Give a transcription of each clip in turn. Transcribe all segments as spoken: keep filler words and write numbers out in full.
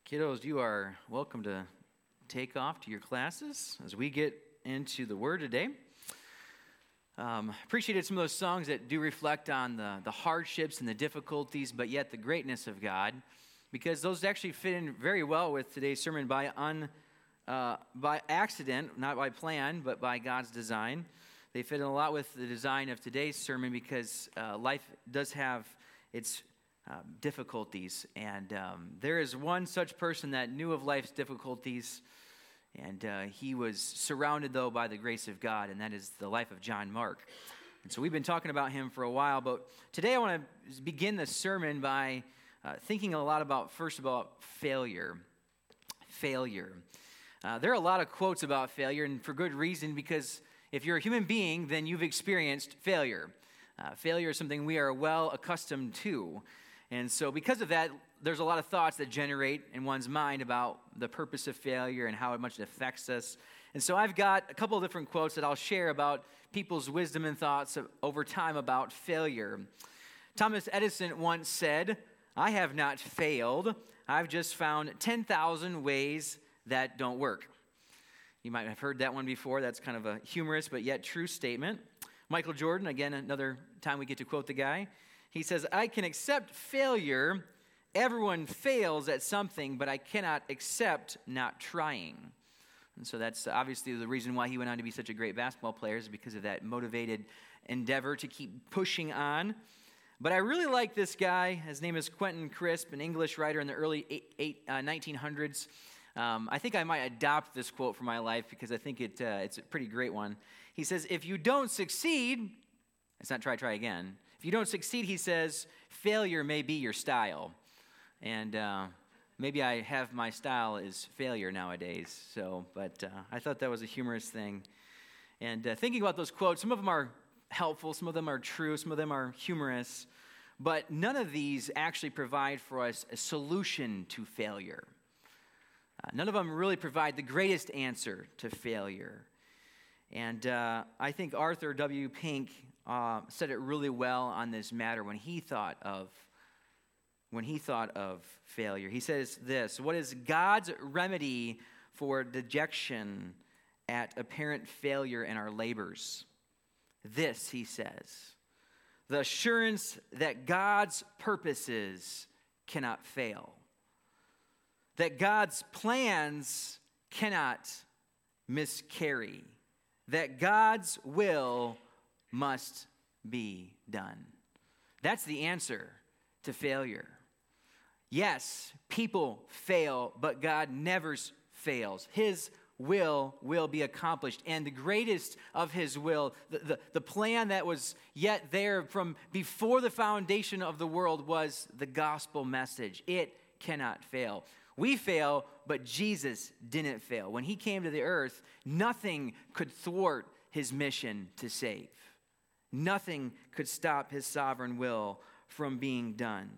Kiddos, you are welcome to take off to your classes as we get into the Word today. Um, appreciated some of those songs that do reflect on the, the hardships and the difficulties, but yet the greatness of God, because those actually fit in very well with today's sermon by un, uh, by accident, not by plan, but by God's design. They fit in a lot with the design of today's sermon because uh, life does have its Um, difficulties, and um, there is one such person that knew of life's difficulties, and uh, he was surrounded, though, by the grace of God, and that is the life of John Mark. And so we've been talking about him for a while, but today I want to begin the sermon by uh, thinking a lot about, first of all, failure. Failure. Uh, there are a lot of quotes about failure, and for good reason, because if you're a human being, then you've experienced failure. Uh, failure is something we are well accustomed to. And so because of that, there's a lot of thoughts that generate in one's mind about the purpose of failure and how much it affects us. And so I've got a couple of different quotes that I'll share about people's wisdom and thoughts over time about failure. Thomas Edison once said, "I have not failed. I've just found ten thousand ways that don't work." You might have heard that one before. That's kind of a humorous but yet true statement. Michael Jordan, again, another time we get to quote the guy. He says, "I can accept failure. Everyone fails at something, but I cannot accept not trying." And so that's obviously the reason why he went on to be such a great basketball player, is because of that motivated endeavor to keep pushing on. But I really like this guy. His name is Quentin Crisp, an English writer in the early eight, eight, uh, nineteen hundreds. Um, I think I might adopt this quote for my life because I think it uh, it's a pretty great one. He says, "If you don't succeed," it's not try, try again. "If you don't succeed," he says, "failure may be your style." And uh, maybe I have my style is failure nowadays. So, but uh, I thought that was a humorous thing. And uh, thinking about those quotes, some of them are helpful, some of them are true, some of them are humorous. But none of these actually provide for us a solution to failure. Uh, none of them really provide the greatest answer to failure. And uh, I think Arthur W. Pink Uh, said it really well on this matter when he thought of when he thought of failure. He says this: "What is God's remedy for dejection at apparent failure in our labors? This," he says, "the assurance that God's purposes cannot fail, that God's plans cannot miscarry, that God's will must be done." That's the answer to failure. Yes, people fail, but God never fails. His will will be accomplished. And the greatest of his will, the, the, the plan that was yet there from before the foundation of the world, was the gospel message. It cannot fail. We fail, but Jesus didn't fail. When he came to the earth, nothing could thwart his mission to save. Nothing could stop his sovereign will from being done.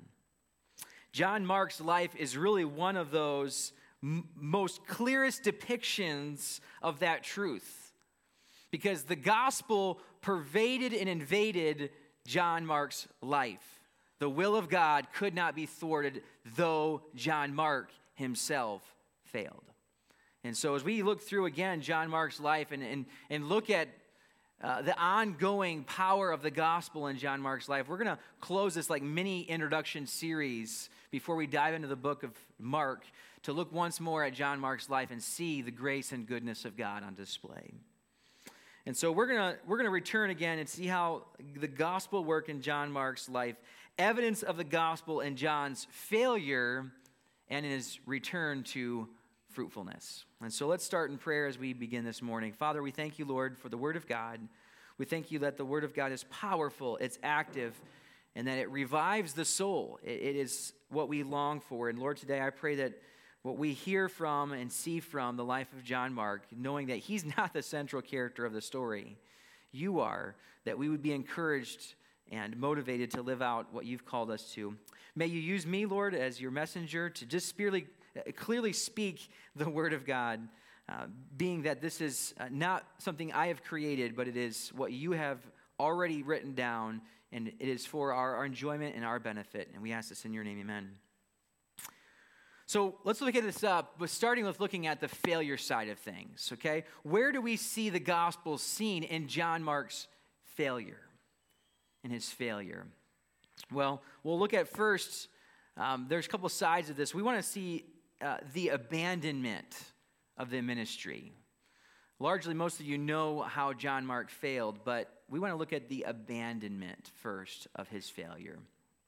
John Mark's life is really one of those m- most clearest depictions of that truth, because the gospel pervaded and invaded John Mark's life. The will of God could not be thwarted, though John Mark himself failed. And so as we look through again John Mark's life and, and, and look at Uh, the ongoing power of the gospel in John Mark's life, we're going to close this like mini introduction series before we dive into the book of Mark to look once more at John Mark's life and see the grace and goodness of God on display. And so we're going to we're going to return again and see how the gospel worked in John Mark's life, evidence of the gospel in John's failure and in his return to fruitfulness. And so let's start in prayer as we begin this morning. Father, we thank you, Lord, for the word of God. We thank you that the word of God is powerful, it's active, and that it revives the soul. It, it is what we long for. And Lord, today I pray that what we hear from and see from the life of John Mark, knowing that he's not the central character of the story, you are, that we would be encouraged and motivated to live out what you've called us to. May you use me, Lord, as your messenger to just clearly, clearly speak the word of God, uh, being that this is uh, not something I have created, but it is what you have already written down, and it is for our, our enjoyment and our benefit. And we ask this in your name, amen. So let's look at this up, but starting with looking at the failure side of things, okay? Where do we see the gospel seen in John Mark's failure, in his failure? Well, we'll look at first, um, there's a couple sides of this. We want to see uh, the abandonment of the ministry. Largely, most of you know how John Mark failed, but we want to look at the abandonment first of his failure.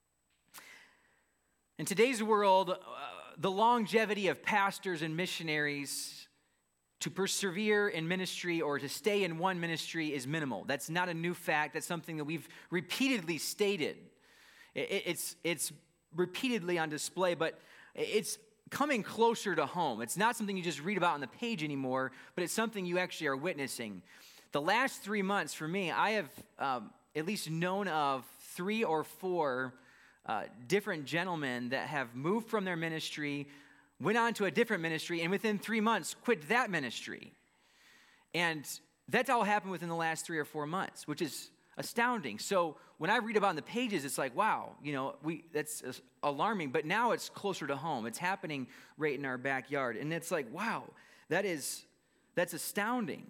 In today's world, uh, the longevity of pastors and missionaries to persevere in ministry or to stay in one ministry is minimal. That's not a new fact. That's something that we've repeatedly stated. It, it's, it's repeatedly on display, but it's coming closer to home. It's not something you just read about on the page anymore, but it's something you actually are witnessing. The last three months for me, I have um, at least known of three or four Uh, different gentlemen that have moved from their ministry, went on to a different ministry, and within three months quit that ministry. And that's all happened within the last three or four months, which is astounding. So when I read about in the pages, it's like, wow, you know, we that's alarming. But now it's closer to home. It's happening right in our backyard. And it's like, wow, that is, that's astounding.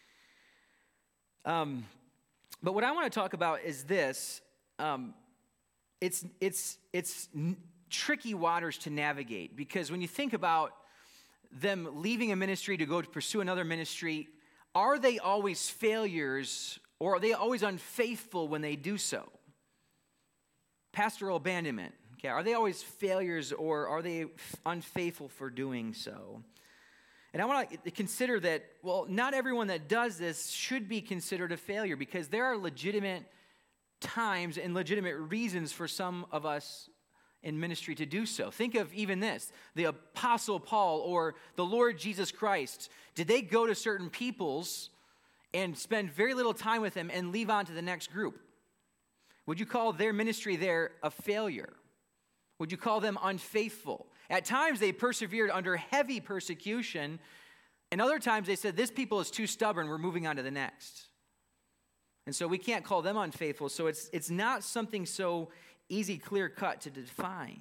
Um, but what I want to talk about is this. Um, It's it's it's n- tricky waters to navigate, because when you think about them leaving a ministry to go to pursue another ministry, are they always failures, or are they always unfaithful when they do so? Pastoral abandonment. Okay, are they always failures, or are they f- unfaithful for doing so? And I want to consider that, well, not everyone that does this should be considered a failure, because there are legitimate times and legitimate reasons for some of us in ministry to do so. Think of even this, the Apostle Paul or the Lord Jesus Christ. Did they go to certain peoples and spend very little time with them and leave on to the next group? Would you call their ministry there a failure? Would you call them unfaithful? At times they persevered under heavy persecution, and other times they said, this people is too stubborn, we're moving on to the next. And so we can't call them unfaithful. So it's it's not something so easy, clear cut to define.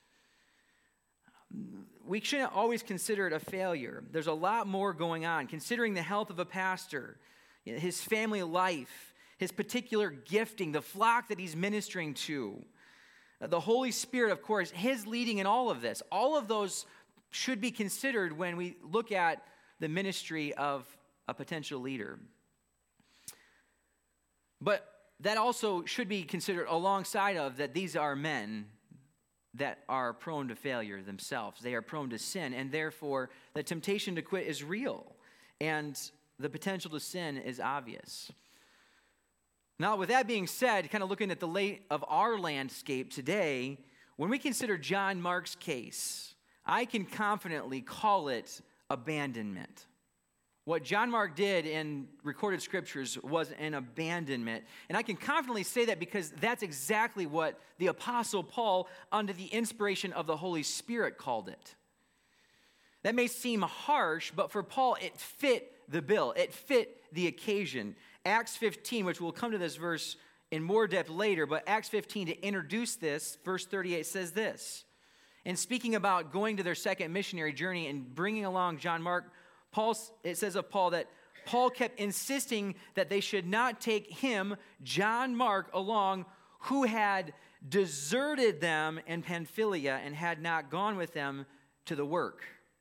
We shouldn't always consider it a failure. There's a lot more going on. Considering the health of a pastor, his family life, his particular gifting, the flock that he's ministering to, the Holy Spirit, of course, his leading in all of this. All of those should be considered when we look at the ministry of a potential leader. But that also should be considered alongside of that these are men that are prone to failure themselves. They are prone to sin, and therefore the temptation to quit is real, and the potential to sin is obvious. Now, with that being said, kind of looking at the late of our landscape today, when we consider John Mark's case, I can confidently call it abandonment. What John Mark did in recorded scriptures was an abandonment. And I can confidently say that because that's exactly what the Apostle Paul, under the inspiration of the Holy Spirit, called it. That may seem harsh, but for Paul, it fit the bill. It fit the occasion. Acts fifteen, which we'll come to this verse in more depth later, but Acts fifteen, to introduce this, verse thirty-eight says this. And speaking about going to their second missionary journey and bringing along John Mark, Paul, it says of Paul that Paul kept insisting that they should not take him, John Mark, along, who had deserted them in Pamphylia and had not gone with them to the work.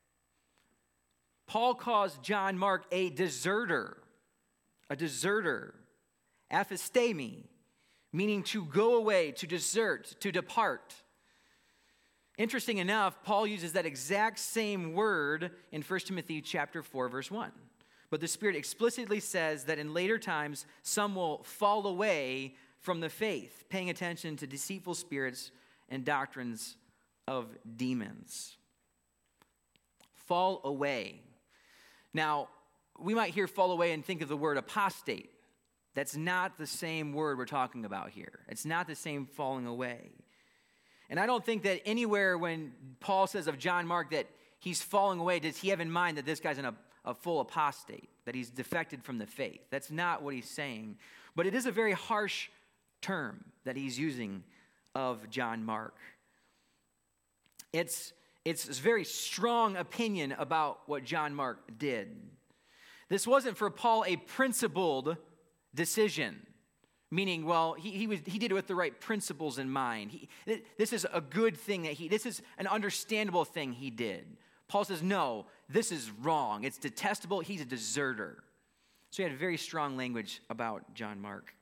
Paul calls John Mark a deserter, a deserter, aphistemi, meaning to go away, to desert, to depart. Interesting enough, Paul uses that exact same word in First Timothy chapter four, verse one. But the Spirit explicitly says that in later times, some will fall away from the faith, paying attention to deceitful spirits and doctrines of demons. Fall away. Now, we might hear fall away and think of the word apostate. That's not the same word we're talking about here. It's not the same falling away. And I don't think that anywhere when Paul says of John Mark that he's falling away, does he have in mind that this guy's an, a full apostate, that he's defected from the faith. That's not what he's saying. But it is a very harsh term that he's using of John Mark. It's it's a very strong opinion about what John Mark did. This wasn't for Paul a principled decision, meaning, well, he he, was, he did it with the right principles in mind. He, this is a good thing that he, this is an understandable thing he did. Paul says, no, this is wrong. It's detestable. He's a deserter. So he had very strong language about John Mark.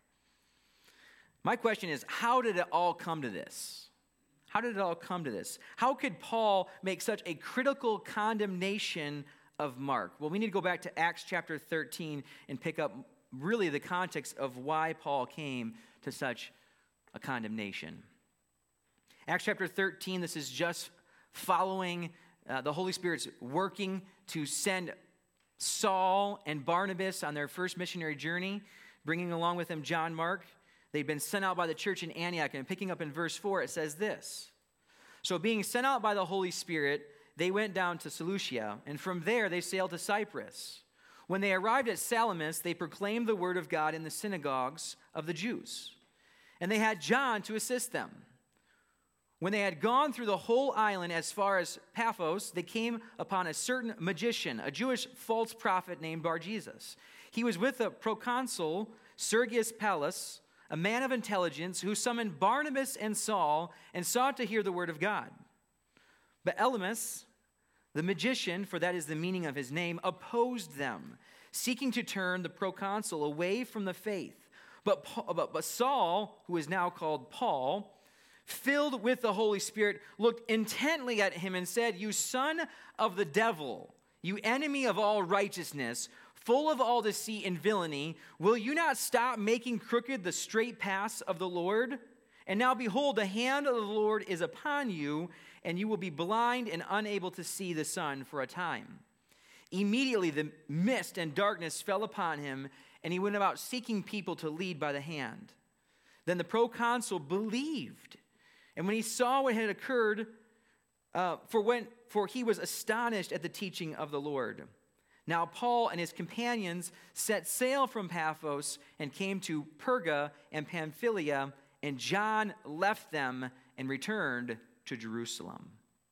My question is, how did it all come to this? How did it all come to this? How could Paul make such a critical condemnation of Mark? Well, we need to go back to Acts chapter thirteen and pick up really the context of why Paul came to such a condemnation. Acts chapter thirteen, this is just following uh, the Holy Spirit's working to send Saul and Barnabas on their first missionary journey, bringing along with them John Mark. They'd been sent out by the church in Antioch, and picking up in verse four, it says this. So being sent out by the Holy Spirit, they went down to Seleucia, and from there they sailed to Cyprus. When they arrived at Salamis, they proclaimed the word of God in the synagogues of the Jews. And they had John to assist them. When they had gone through the whole island as far as Paphos, they came upon a certain magician, a Jewish false prophet named Bar-Jesus. He was with the proconsul Sergius Paulus, a man of intelligence, who summoned Barnabas and Saul and sought to hear the word of God. But Elymas, the magician, for that is the meaning of his name, opposed them, seeking to turn the proconsul away from the faith. But, but, but Saul, who is now called Paul, filled with the Holy Spirit, looked intently at him and said, "You son of the devil, you enemy of all righteousness, full of all deceit and villainy, will you not stop making crooked the straight paths of the Lord? And now behold, the hand of the Lord is upon you, and you will be blind and unable to see the sun for a time." Immediately the mist and darkness fell upon him, and he went about seeking people to lead by the hand. Then the proconsul believed, and when he saw what had occurred, uh, for when for he was astonished at the teaching of the Lord. Now Paul and his companions set sail from Paphos and came to Perga and Pamphylia, and John left them and returned to Jerusalem.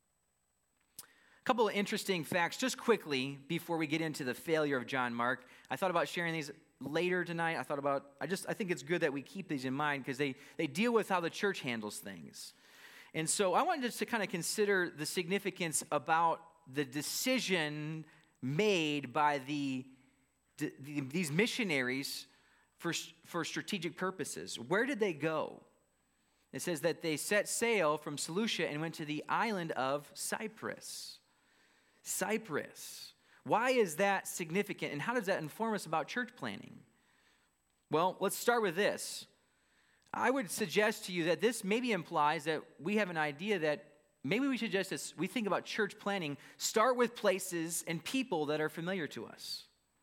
A couple of interesting facts, just quickly, before we get into the failure of John Mark. I thought about sharing these later tonight. I thought about, I just, I think it's good that we keep these in mind because they, they deal with how the church handles things. And so I wanted just to kind of consider the significance about the decision made by the, the, these missionaries for, for strategic purposes. Where did they go? It says that they set sail from Seleucia and went to the island of Cyprus. Cyprus. Why is that significant, and how does that inform us about church planning? Well, let's start with this. I would suggest to you that this maybe implies that we have an idea that maybe we should just, as we think about church planning, start with places and people that are familiar to us.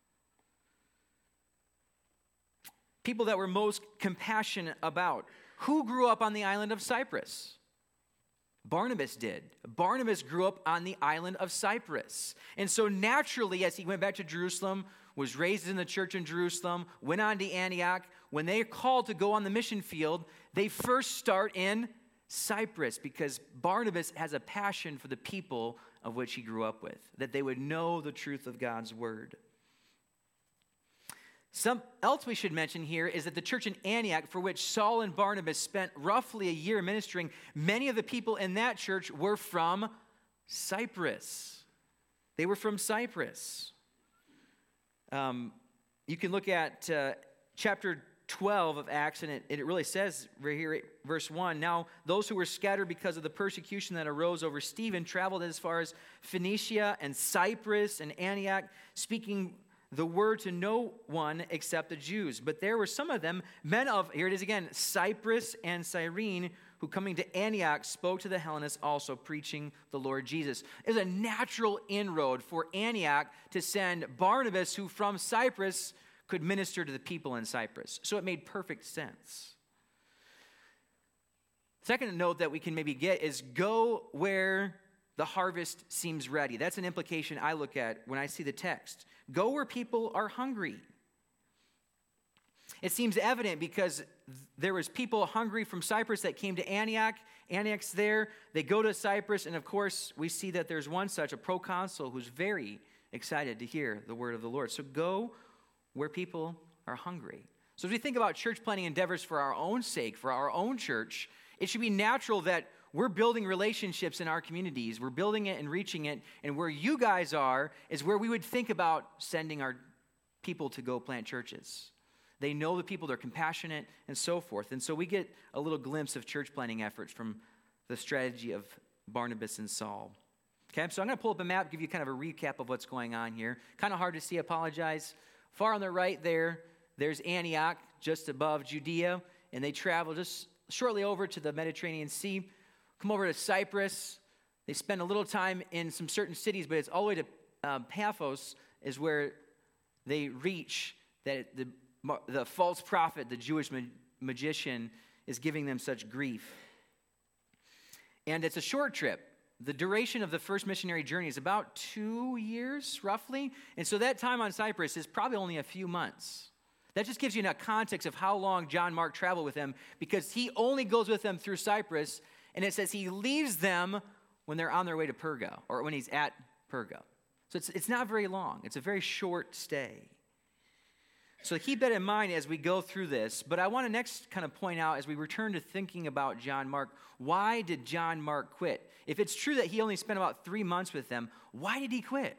People that we're most compassionate about. Who grew up on the island of Cyprus? Barnabas did. Barnabas grew up on the island of Cyprus. And so naturally, as he went back to Jerusalem, was raised in the church in Jerusalem, went on to Antioch, when they're called to go on the mission field, they first start in Cyprus because Barnabas has a passion for the people of which he grew up with, that they would know the truth of God's word. Something else we should mention here is that the church in Antioch, for which Saul and Barnabas spent roughly a year ministering, many of the people in that church were from Cyprus. They were from Cyprus. Um, you can look at uh, chapter twelve of Acts, and it, it really says right here, verse one, "Now those who were scattered because of the persecution that arose over Stephen traveled as far as Phoenicia and Cyprus and Antioch, speaking the word to no one except the Jews. But there were some of them, men of," here it is again, "Cyprus and Cyrene, who coming to Antioch spoke to the Hellenists also, preaching the Lord Jesus." It was a natural inroad for Antioch to send Barnabas, who from Cyprus could minister to the people in Cyprus. So it made perfect sense. Second note that we can maybe get is go where the harvest seems ready. That's an implication I look at when I see the text. Go where people are hungry. It seems evident because there was people hungry from Cyprus that came to Antioch, annexed there. They go to Cyprus, and of course, we see that there's one such, a proconsul, who's very excited to hear the word of the Lord. So go where people are hungry. So as we think about church planting endeavors for our own sake, for our own church, it should be natural that we're building relationships in our communities. We're building it and reaching it. And where you guys are is where we would think about sending our people to go plant churches. They know the people, they're compassionate, and so forth. And so we get a little glimpse of church planting efforts from the strategy of Barnabas and Saul. Okay, so I'm going to pull up a map, give you kind of a recap of what's going on here. Kind of hard to see, apologize. Far on the right there, there's Antioch, just above Judea, and they travel just shortly over to the Mediterranean Sea, come over to Cyprus. They spend a little time in some certain cities, but it's all the way to uh, Paphos is where they reach that the The false prophet, the Jewish ma- magician, is giving them such grief. And it's a short trip. The duration of the first missionary journey is about two years, roughly. And so that time on Cyprus is probably only a few months. That just gives you a context of how long John Mark traveled with them, because he only goes with them through Cyprus, and it says he leaves them when they're on their way to Perga, or when he's at Perga. So it's, it's not very long. It's a very short stay. So keep that in mind as we go through this. But I want to next kind of point out, as we return to thinking about John Mark, why did John Mark quit? If it's true that he only spent about three months with them, why did he quit?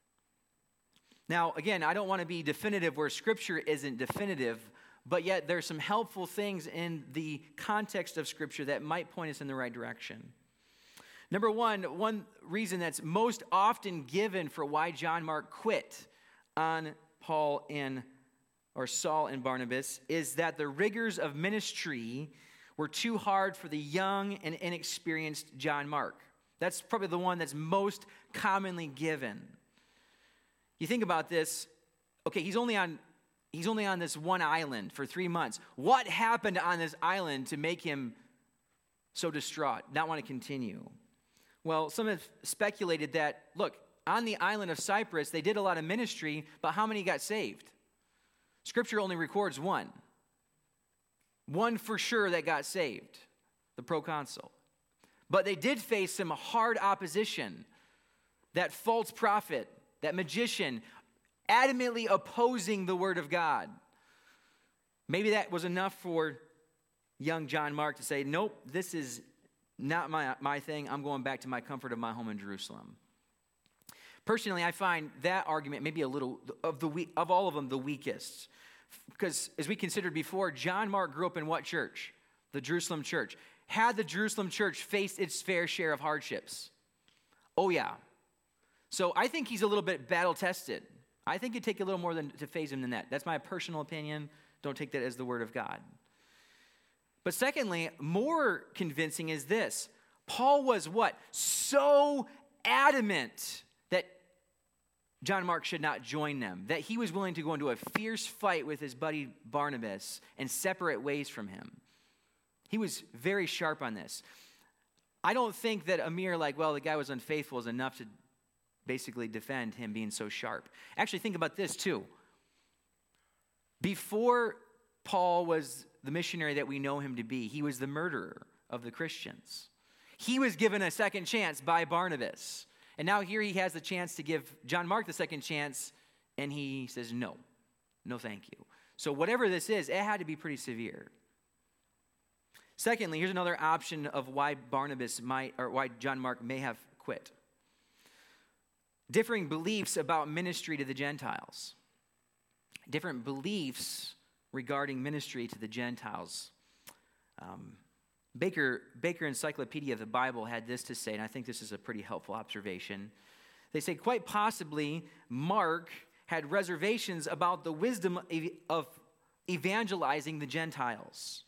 Now, again, I don't want to be definitive where Scripture isn't definitive, but yet there's some helpful things in the context of Scripture that might point us in the right direction. Number one, one reason that's most often given for why John Mark quit on Paul and or Saul and Barnabas is that the rigors of ministry were too hard for the young and inexperienced John Mark. That's probably the one that's most commonly given. You think about this, okay, he's only on he's only on this one island for three months. What happened on this island to make him so distraught, not want to continue? Well, some have speculated that, look, on the island of Cyprus, they did a lot of ministry, but how many got saved? Scripture only records one. One for sure that got saved, the proconsul. But they did face some hard opposition. That false prophet, that magician, adamantly opposing the word of God. Maybe that was enough for young John Mark to say, nope, this is not my, my thing. I'm going back to my comfort of my home in Jerusalem. Personally, I find that argument maybe a little, of the weak, of all of them, the weakest. Because as we considered before, John Mark grew up in what church? The Jerusalem church. Had the Jerusalem church faced its fair share of hardships? Oh, yeah. So I think he's a little bit battle-tested. I think it'd take a little more than, to phase him than that. That's my personal opinion. Don't take that as the word of God. But secondly, more convincing is this. Paul was what? So adamant that John Mark should not join them, that he was willing to go into a fierce fight with his buddy Barnabas and separate ways from him. He was very sharp on this. I don't think that a mere like, well, the guy was unfaithful is enough to basically defend him being so sharp. Actually, think about this too. Before Paul was the missionary that we know him to be, he was the murderer of the Christians. He was given a second chance by Barnabas. And now here he has the chance to give John Mark the second chance, and he says, no, no thank you. So whatever this is, it had to be pretty severe. Secondly, here's another option of why Barnabas might, or why John Mark may have quit. Differing beliefs about ministry to the Gentiles. Different beliefs regarding ministry to the Gentiles. Um, Baker, Baker Encyclopedia of the Bible had this to say, and I think this is a pretty helpful observation. They say, quite possibly, Mark had reservations about the wisdom of evangelizing the Gentiles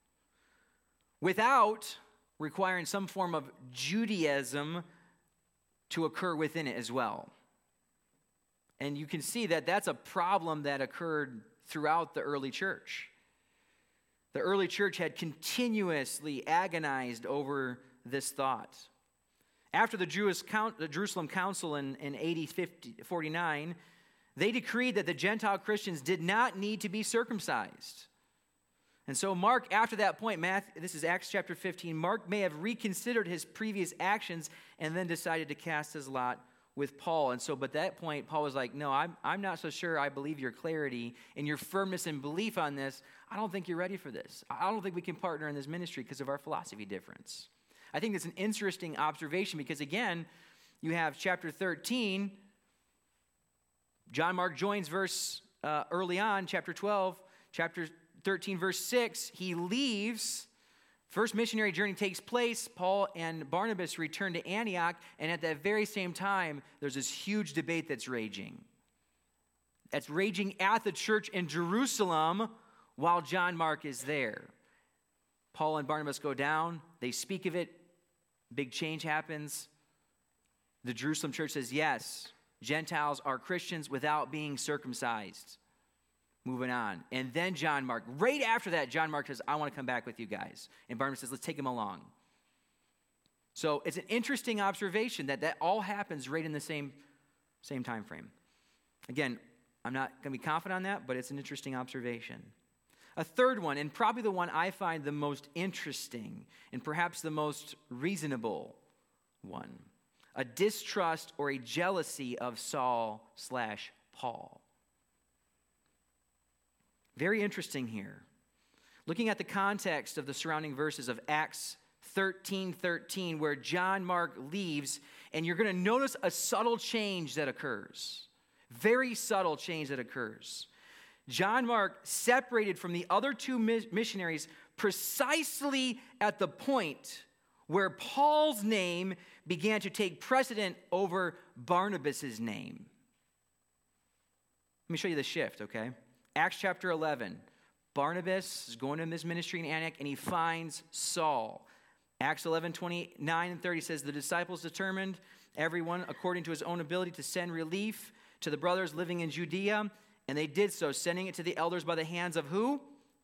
without requiring some form of Judaism to occur within it as well. And you can see that that's a problem that occurred throughout the early church. The early church had continuously agonized over this thought. After the, Jewish, the Jerusalem Council in, in A D forty-nine, they decreed that the Gentile Christians did not need to be circumcised. And so Mark, after that point, Matthew, this is Acts chapter fifteen, Mark may have reconsidered his previous actions and then decided to cast his lot with Paul. And so, but at that point, Paul was like, no, I'm, I'm not so sure I believe your clarity and your firmness and belief on this. I don't think you're ready for this. I don't think we can partner in this ministry because of our philosophy difference. I think it's an interesting observation because, again, you have chapter thirteen. John Mark joins verse uh, early on, chapter twelve. Chapter thirteen, verse six, he leaves. First missionary journey takes place. Paul and Barnabas return to Antioch, and at that very same time, there's this huge debate that's raging. That's raging at the church in Jerusalem while John Mark is there. Paul and Barnabas go down. They speak of it. Big change happens. The Jerusalem church says, yes, Gentiles are Christians without being circumcised. Moving on. And then John Mark, right after that, John Mark says, I want to come back with you guys. And Barnabas says, let's take him along. So it's an interesting observation that that all happens right in the same, same time frame. Again, I'm not going to be confident on that, but it's an interesting observation. A third one, and probably the one I find the most interesting and perhaps the most reasonable one, a distrust or a jealousy of Saul slash Paul. Very interesting here. Looking at the context of the surrounding verses of Acts thirteen thirteen, where John Mark leaves, and you're going to notice a subtle change that occurs. Very subtle change that occurs. John Mark separated from the other two missionaries precisely at the point where Paul's name began to take precedent over Barnabas' name. Let me show you the shift, okay? Acts chapter eleven, Barnabas is going to his ministry in Antioch, and he finds Saul. Acts eleven, twenty-nine and thirty says, the disciples determined, everyone according to his own ability, to send relief to the brothers living in Judea, and they did so, sending it to the elders by the hands of who?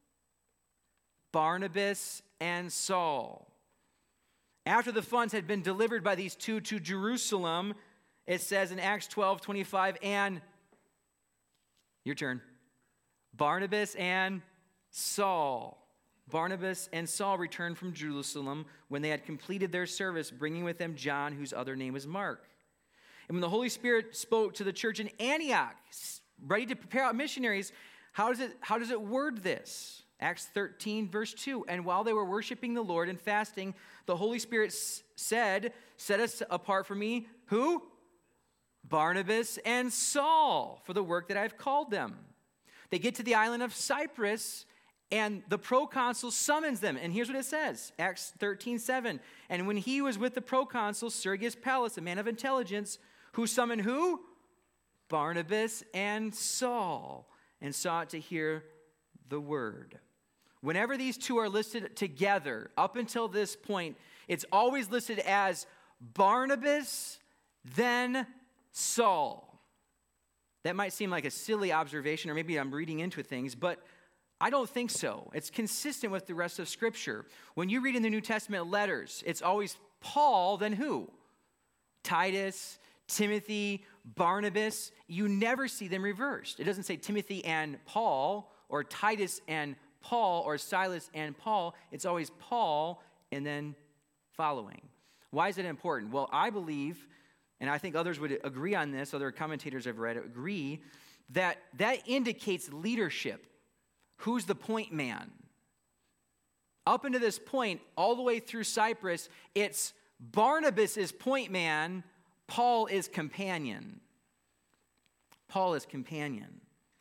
Barnabas and Saul. After the funds had been delivered by these two to Jerusalem, it says in Acts twelve, twenty-five, and your turn. Barnabas and Saul. Barnabas and Saul returned from Jerusalem when they had completed their service, bringing with them John, whose other name was Mark. And when the Holy Spirit spoke to the church in Antioch, ready to prepare out missionaries, how does it, how does it word this? Acts thirteen, verse two. And while they were worshiping the Lord and fasting, the Holy Spirit s- said, set us apart for me, who? Barnabas and Saul, for the work that I've called them. They get to the island of Cyprus, and the proconsul summons them. And here's what it says, Acts thirteen, seven. And when he was with the proconsul, Sergius Paulus, a man of intelligence, who summoned who? Barnabas and Saul, and sought to hear the word. Whenever these two are listed together, up until this point, it's always listed as Barnabas, then Saul. That might seem like a silly observation, or maybe I'm reading into things, but I don't think so. It's consistent with the rest of Scripture. When you read in the New Testament letters, it's always Paul, then who? Titus, Timothy, Barnabas. You never see them reversed. It doesn't say Timothy and Paul, or Titus and Paul, or Silas and Paul. It's always Paul and then following. Why is it important? Well, I believe, and I think others would agree on this, other commentators I've read agree, that that indicates leadership. Who's the point man? Up until this point, all the way through Cyprus, it's Barnabas is point man, Paul is companion. Paul is companion.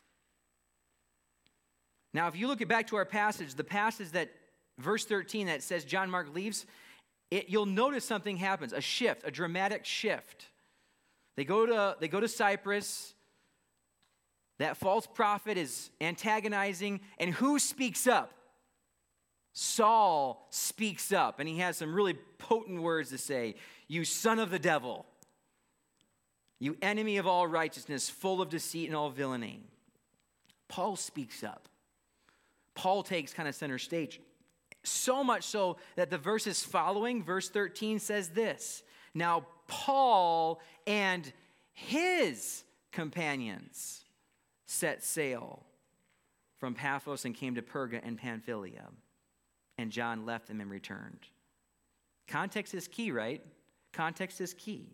Now, if you look back to our passage, the passage that, verse thirteen, that says John Mark leaves, it, you'll notice something happens, a shift, a dramatic shift. They go to, they go to Cyprus. That false prophet is antagonizing, and who speaks up? Saul speaks up, and he has some really potent words to say. You son of the devil, you enemy of all righteousness, full of deceit and all villainy. Paul speaks up. Paul takes kind of center stage. So much so that the verses following, verse thirteen says this. Now Paul and his companions set sail from Paphos and came to Perga and Pamphylia. And John left them and returned. Context is key, right? Context is key.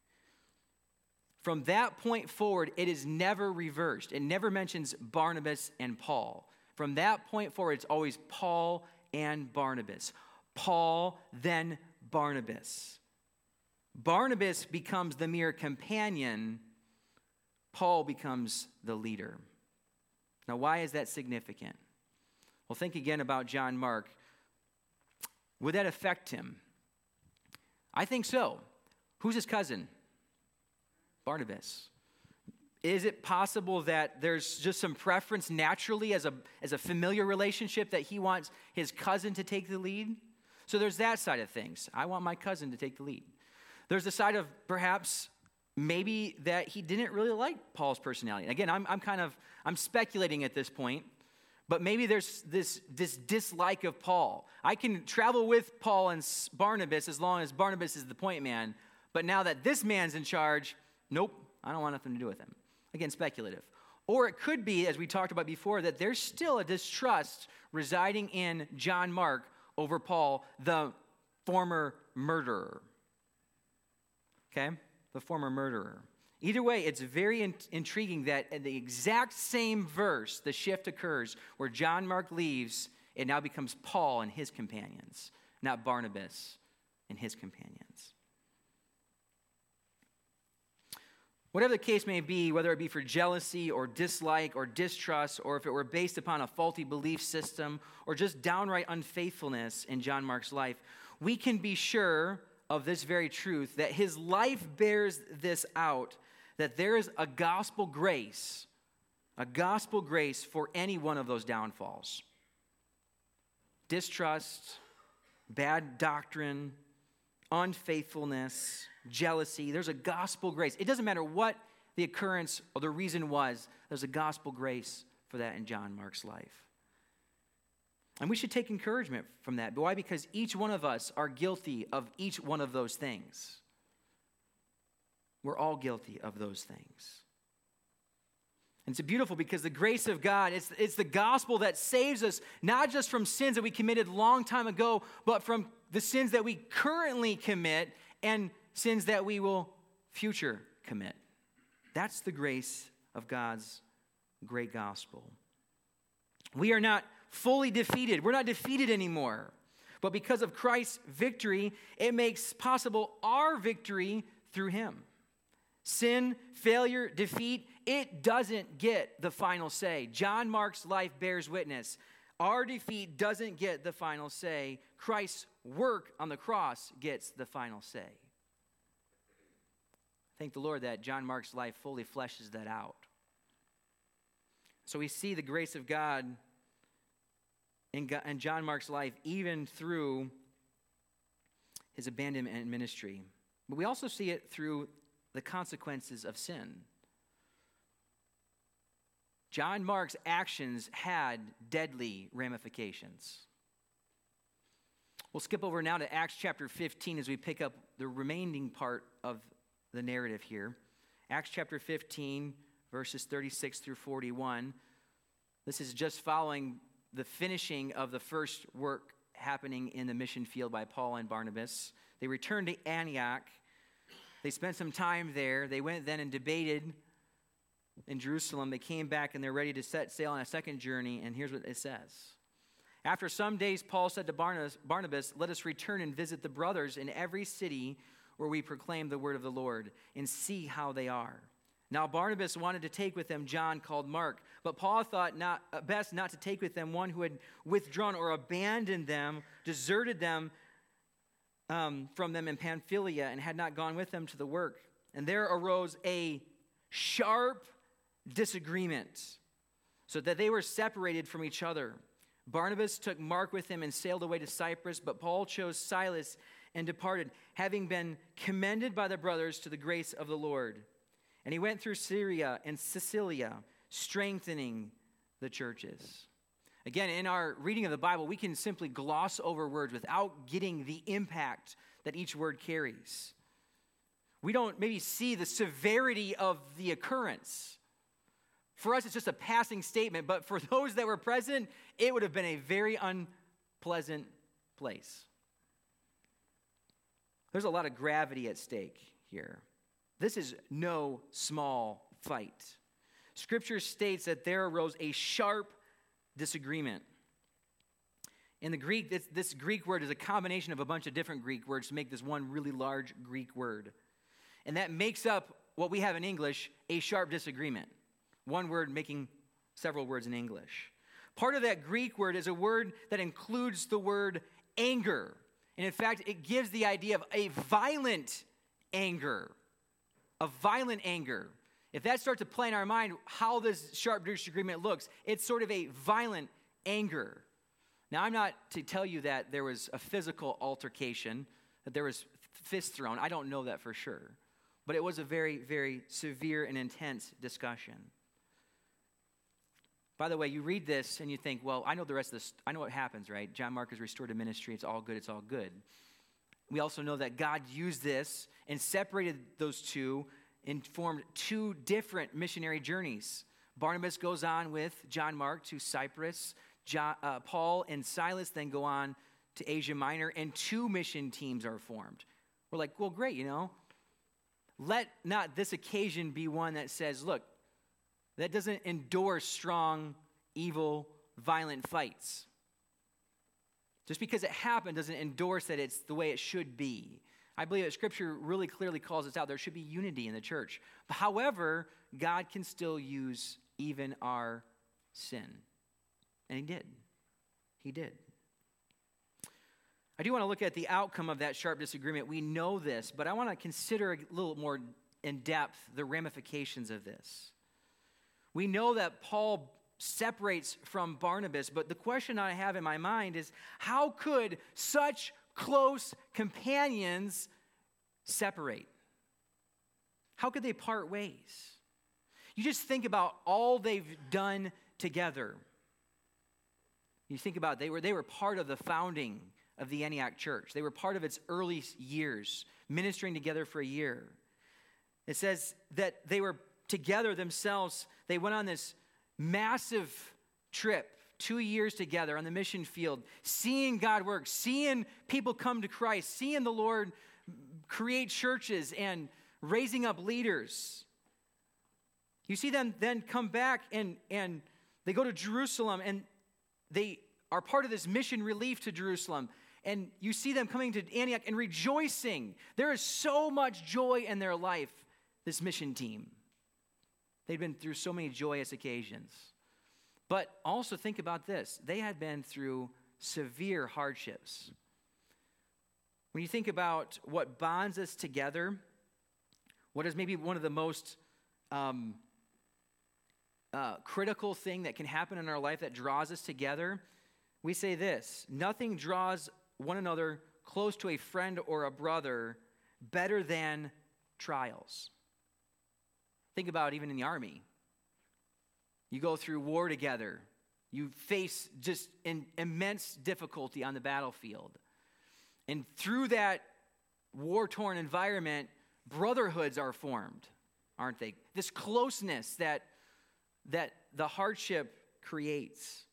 From that point forward, it is never reversed. It never mentions Barnabas and Paul. From that point forward, it's always Paul and Barnabas. Paul, then Barnabas. Barnabas becomes the mere companion. Paul becomes the leader. Now, why is that significant? Well, think again about John Mark. Would that affect him? I think so. Who's his cousin? Barnabas. Is it possible that there's just some preference naturally as a, as a familiar relationship that he wants his cousin to take the lead? So there's that side of things. I want my cousin to take the lead. There's the side of perhaps maybe that he didn't really like Paul's personality. Again, I'm, I'm kind of, I'm speculating at this point, but maybe there's this, this dislike of Paul. I can travel with Paul and Barnabas as long as Barnabas is the point man, but now that this man's in charge, nope, I don't want nothing to do with him. Again, speculative. Or it could be, as we talked about before, that there's still a distrust residing in John Mark over Paul, the former murderer. Okay? The former murderer. Either way, it's very in- intriguing that in the exact same verse, the shift occurs where John Mark leaves, it now becomes Paul and his companions, not Barnabas and his companions. Whatever the case may be, whether it be for jealousy or dislike or distrust, or if it were based upon a faulty belief system or just downright unfaithfulness in John Mark's life, we can be sure of this very truth, that his life bears this out, that there is a gospel grace, a gospel grace for any one of those downfalls. Distrust, bad doctrine, unfaithfulness, jealousy. There's a gospel grace. It doesn't matter what the occurrence or the reason was, there's a gospel grace for that in John Mark's life. And we should take encouragement from that. Why? Because each one of us are guilty of each one of those things. We're all guilty of those things. And it's beautiful because the grace of God, it's, it's the gospel that saves us, not just from sins that we committed a long time ago, but from the sins that we currently commit and sins that we will future commit. That's the grace of God's great gospel. We are not fully defeated. We're not defeated anymore. But because of Christ's victory, it makes possible our victory through him. Sin, failure, defeat, it doesn't get the final say. John Mark's life bears witness. Our defeat doesn't get the final say. Christ's work on the cross gets the final say. Thank the Lord that John Mark's life fully fleshes that out. So we see the grace of God in, God, in John Mark's life, even through his abandonment ministry. But we also see it through the consequences of sin. John Mark's actions had deadly ramifications. We'll skip over now to Acts chapter fifteen as we pick up the remaining part of the narrative here. Acts chapter fifteen, verses thirty-six through forty-one. This is just following the finishing of the first work happening in the mission field by Paul and Barnabas. They returned to Antioch. They spent some time there. They went then and debated in Jerusalem. They came back and they're ready to set sail on a second journey. And here's what it says. After some days, Paul said to Barnabas, Barnabas, let us return and visit the brothers in every city where we proclaim the word of the Lord and see how they are. Now Barnabas wanted to take with them John called Mark, but Paul thought not uh, best not to take with them one who had withdrawn or abandoned them, deserted them um, from them in Pamphylia, and had not gone with them to the work. And there arose a sharp disagreement, so that they were separated from each other. Barnabas took Mark with him and sailed away to Cyprus, but Paul chose Silas and departed, having been commended by the brothers to the grace of the Lord. And he went through Syria and Cilicia, strengthening the churches. Again, in our reading of the Bible, we can simply gloss over words without getting the impact that each word carries. We don't maybe see the severity of the occurrence. for us, it's just a passing statement, but for those that were present, it would have been a very unpleasant place. There's a lot of gravity at stake here. This is no small fight. Scripture states that there arose a sharp disagreement. In the Greek, this, this Greek word is a combination of a bunch of different Greek words to make this one really large Greek word. And that makes up what we have in English, a sharp disagreement. One word making several words in English. Part of that Greek word is a word that includes the word anger. And in fact, it gives the idea of a violent anger. A violent anger. If that starts to play in our mind how this sharp disagreement looks, it's sort of a violent anger. Now, I'm not to tell you that there was a physical altercation, that there was fists thrown. I don't know that for sure. But it was a very, very severe and intense discussion. By the way, you read this and you think, well, I know the rest of this. I know what happens, right? John Mark is restored to ministry. It's all good. It's all good. We also know that God used this and separated those two and formed two different missionary journeys. Barnabas goes on with John Mark to Cyprus. John, uh, Paul and Silas then go on to Asia Minor, and two mission teams are formed. We're like, well, great, you know. Let not this occasion be one that says, look, that doesn't endorse strong, evil, violent fights. Just because it happened doesn't endorse that it's the way it should be. I believe that Scripture really clearly calls us out. There should be unity in the church. However, God can still use even our sin. And he did. He did. I do want to look at the outcome of that sharp disagreement. We know this, but I want to consider a little more in depth the ramifications of this. We know that Paul separates from Barnabas, but the question I have in my mind is, how could such close companions separate? How could they part ways? You just think about all they've done together. You think about they were they were part of the founding of the Antioch church. They were part of its early years, ministering together for a year. It says that they were together themselves. They went on this massive trip, two years together on the mission field, seeing God work, seeing people come to Christ, seeing the Lord create churches and raising up leaders. You see them then come back and, and they go to Jerusalem, and they are part of this mission relief to Jerusalem. And you see them coming to Antioch and rejoicing. There is so much joy in their life, this mission team. They'd been through so many joyous occasions. But also think about this. They had been through severe hardships. When you think about what bonds us together, what is maybe one of the most um, uh, critical thing that can happen in our life that draws us together, we say this: nothing draws one another close to a friend or a brother better than trials. Think about even in the army. You go through war together. You face just an immense difficulty on the battlefield. And through that war-torn environment, brotherhoods are formed, aren't they? This closeness that, that the hardship creates.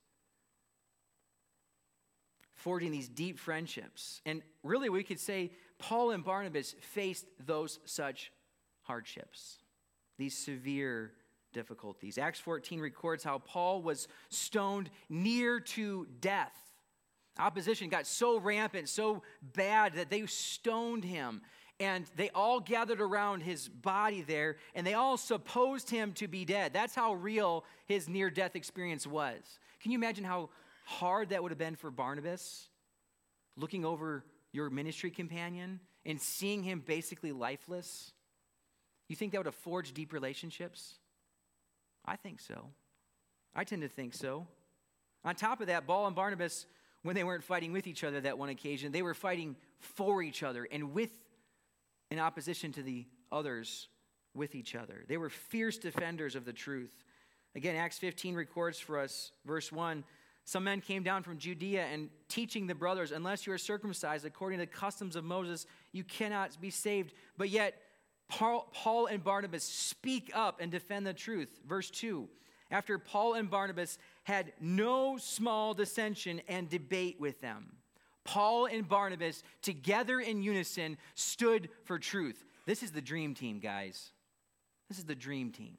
Forging these deep friendships. And really we could say Paul and Barnabas faced those such hardships. These severe difficulties. Acts fourteen records how Paul was stoned near to death. Opposition got so rampant, so bad that they stoned him. And they all gathered around his body there, and they all supposed him to be dead. That's how real his near-death experience was. Can you imagine how hard that would have been for Barnabas? Looking over your ministry companion and seeing him basically lifeless? You think that would have forged deep relationships? I think so. I tend to think so. On top of that, Paul and Barnabas, when they weren't fighting with each other that one occasion, they were fighting for each other and with, in opposition to the others with each other. They were fierce defenders of the truth. Again, Acts fifteen records for us, verse one, some men came down from Judea and teaching the brothers, unless you are circumcised according to the customs of Moses, you cannot be saved. But yet, Paul, Paul and Barnabas speak up and defend the truth. Verse two, after Paul and Barnabas had no small dissension and debate with them. Paul and Barnabas, together in unison, stood for truth. This is the dream team, guys. This is the dream team.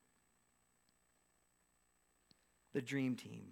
The dream team.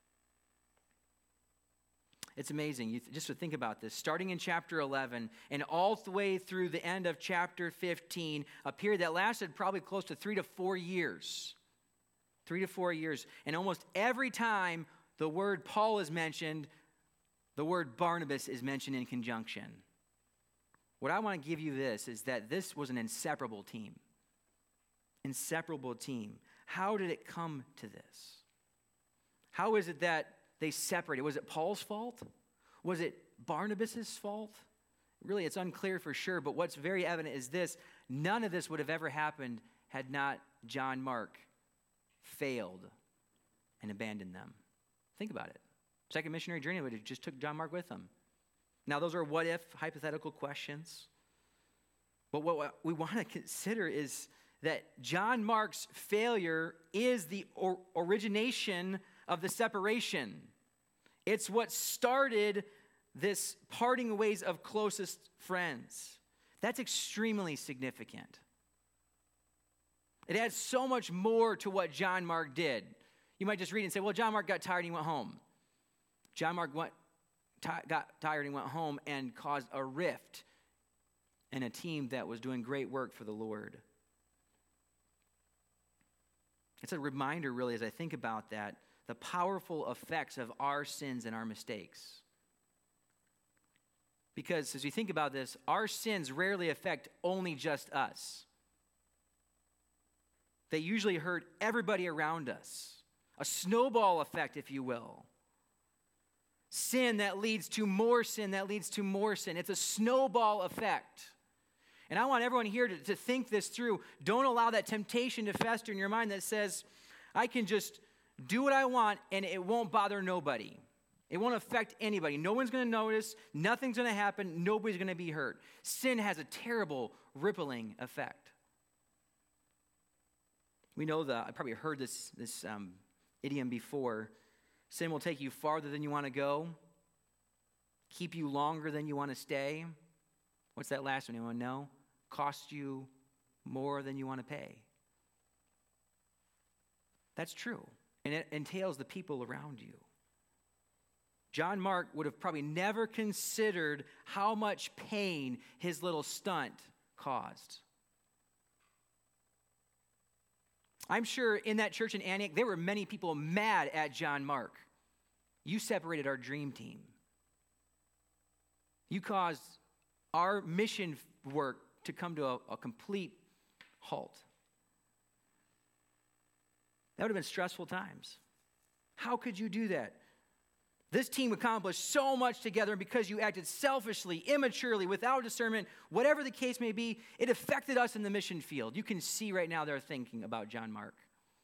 It's amazing, you th- just to think about this. Starting in chapter eleven and all the way through the end of chapter fifteen, a period that lasted probably close to three to four years. Three to four years. And almost every time the word Paul is mentioned, the word Barnabas is mentioned in conjunction. What I want to give you this is that this was an inseparable team. Inseparable team. How did it come to this? How is it that they separated? Was it Paul's fault? Was it Barnabas' fault? Really, it's unclear for sure, but what's very evident is this: none of this would have ever happened had not John Mark failed and abandoned them. Think about it. Second missionary journey would have just took John Mark with them. Now, those are what-if, hypothetical questions. But what we want to consider is that John Mark's failure is the or- origination of the separation. It's what started this parting ways of closest friends. That's extremely significant. It adds so much more to what John Mark did. You might just read and say, well, John Mark got tired and he went home. John Mark went, t- got tired and went home and caused a rift in a team that was doing great work for the Lord. It's a reminder, really, as I think about that, the powerful effects of our sins and our mistakes. Because as you think about this, our sins rarely affect only just us. They usually hurt everybody around us. A snowball effect, if you will. Sin that leads to more sin, that leads to more sin. It's a snowball effect. And I want everyone here to, to think this through. Don't allow that temptation to fester in your mind that says, I can just do what I want and it won't bother nobody. It won't affect anybody. No one's going to notice. Nothing's going to happen. Nobody's going to be hurt. Sin has a terrible rippling effect. We know that, I probably heard this, this um, idiom before. Sin will take you farther than you want to go, keep you longer than you want to stay. What's that last one? Anyone know? Cost you more than you want to pay. That's true. And it entails the people around you. John Mark would have probably never considered how much pain his little stunt caused. I'm sure in that church in Antioch, there were many people mad at John Mark. You separated our dream team. You caused our mission work to come to a, a complete halt. That would have been stressful times. How could you do that? This team accomplished so much together, and because you acted selfishly, immaturely, without discernment, whatever the case may be, it affected us in the mission field. You can see right now they're thinking about John Mark.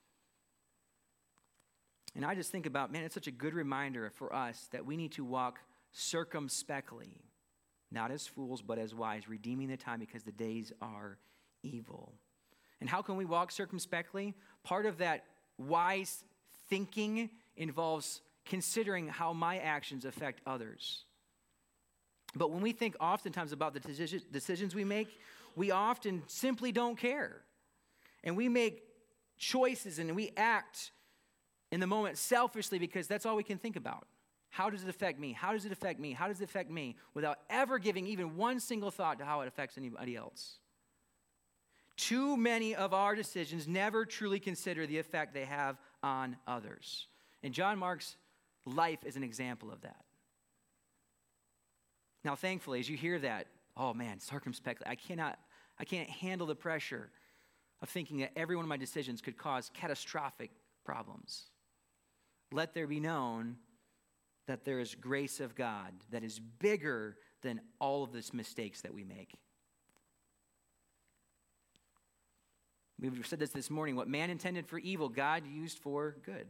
And I just think about, man, it's such a good reminder for us that we need to walk circumspectly, not as fools, but as wise, redeeming the time because the days are evil. And how can we walk circumspectly? Part of that wise thinking involves considering how my actions affect others. But when we think oftentimes about the decision, decisions we make, we often simply don't care. And we make choices and we act in the moment selfishly because that's all we can think about. How does it affect me? How does it affect me? How does it affect me? Without ever giving even one single thought to how it affects anybody else. Too many of our decisions never truly consider the effect they have on others. And John Mark's life is an example of that. Now, thankfully, as you hear that, oh man, circumspectly, I cannot, I can't handle the pressure of thinking that every one of my decisions could cause catastrophic problems. Let there be known that there is grace of God that is bigger than all of these mistakes that we make. We've said this this morning. What man intended for evil, God used for good.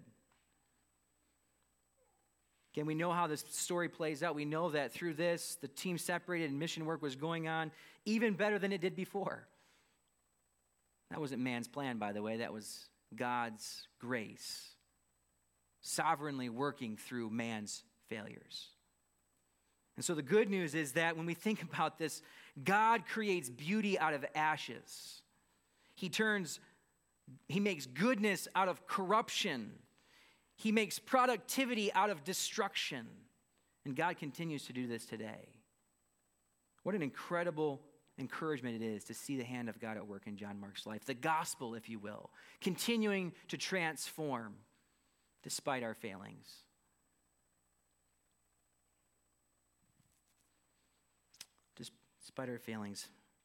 Again, we know how this story plays out. We know that through this, the team separated and mission work was going on even better than it did before. That wasn't man's plan, by the way. That was God's grace sovereignly working through man's failures. And so the good news is that when we think about this, God creates beauty out of ashes. He turns, he makes goodness out of corruption. He makes productivity out of destruction. And God continues to do this today. What an incredible encouragement it is to see the hand of God at work in John Mark's life. The gospel, if you will, continuing to transform despite our failings. Despite our failings.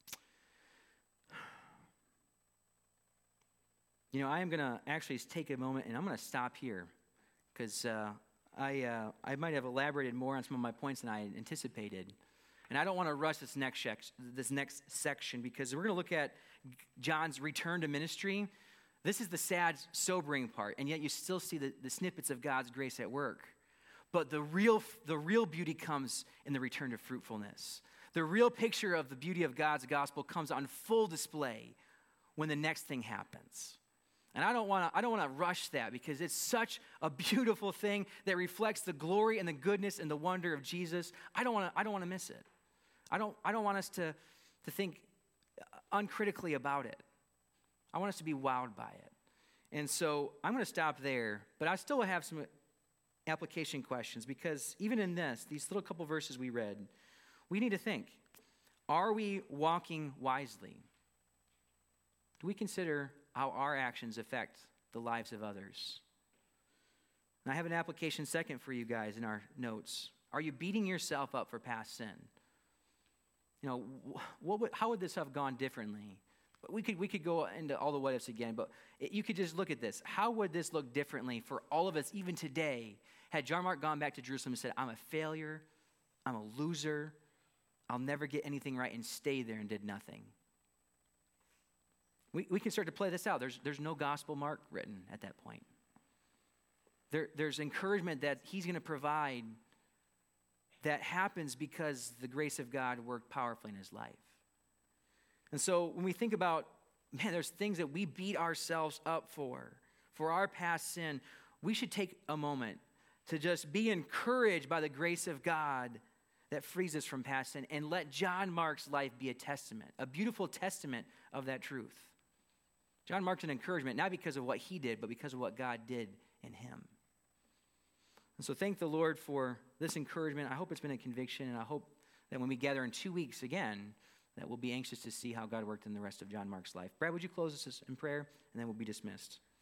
You know, I am going to actually take a moment and I'm going to stop here because uh, I, uh, I might have elaborated more on some of my points than I had anticipated. And I don't want to rush this next, sec- this next section because we're going to look at John's return to ministry. This is the sad, sobering part, and yet you still see the, the snippets of God's grace at work. But the real, the real beauty comes in the return to fruitfulness. The real picture of the beauty of God's gospel comes on full display when the next thing happens. And I don't want to I don't want to rush that because it's such a beautiful thing that reflects the glory and the goodness and the wonder of Jesus. I don't want to I don't want to miss it. I don't I don't want us to to think uncritically about it. I want us to be wowed by it. And so I'm going to stop there, but I still have some application questions because even in this, these little couple verses we read, we need to think, are we walking wisely? Do we consider how our actions affect the lives of others? And I have an application second for you guys in our notes. Are you beating yourself up for past sin? You know, what would, how would this have gone differently? We could we could go into all the what ifs again, but it, you could just look at this. How would this look differently for all of us, even today, had John Mark gone back to Jerusalem and said, I'm a failure, I'm a loser, I'll never get anything right, and stayed there and did nothing? We we can start to play this out. There's there's no gospel mark written at that point. There, there's encouragement that he's going to provide that happens because the grace of God worked powerfully in his life. And so when we think about, man, there's things that we beat ourselves up for, for our past sin, we should take a moment to just be encouraged by the grace of God that frees us from past sin and let John Mark's life be a testament, a beautiful testament of that truth. John Mark's an encouragement, not because of what he did, but because of what God did in him. And so thank the Lord for this encouragement. I hope it's been a conviction, and I hope that when we gather in two weeks again, that we'll be anxious to see how God worked in the rest of John Mark's life. Brad, would you close us in prayer, and then we'll be dismissed.